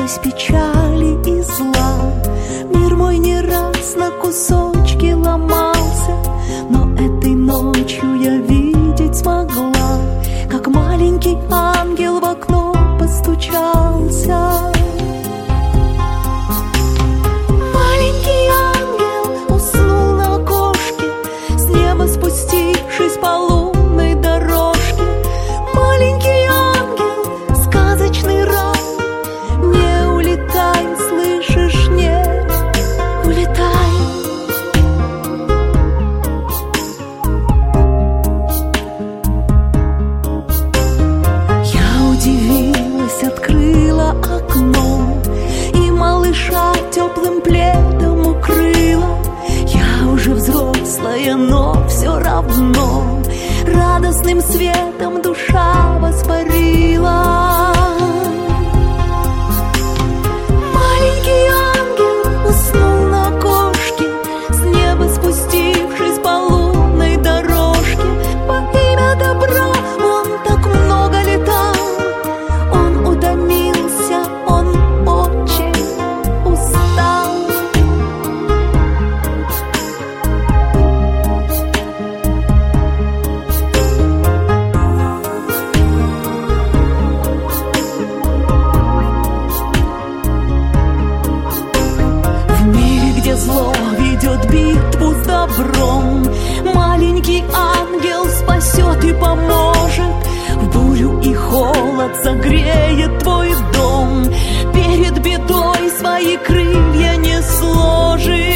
наелась печали и зла. Мир мой не раз на кусочки ломался, но этой ночью я видеть смогла, как маленький ангел в окно постучался. Маленький ангел уснул на окошке, с неба спустившись по лунной дорожке. Маленький ангел, сказочный рай, не улетай, слышишь, не улетай. Я удивилась, открыла окно и малыша теплым пледом укрыла. Я уже взрослая, но все равно радостным светом душа воспарила. Маленький ангел уснул на окошке, с неба спустившись по лунной дорожке. Во имя добра он так много летал, он утомился, он очень устал. В мире, где зло ведет битву с добром, маленький ангел спасет и поможет. В бурю и холод согреет твой дом, перед бедой свои крылья не сложит.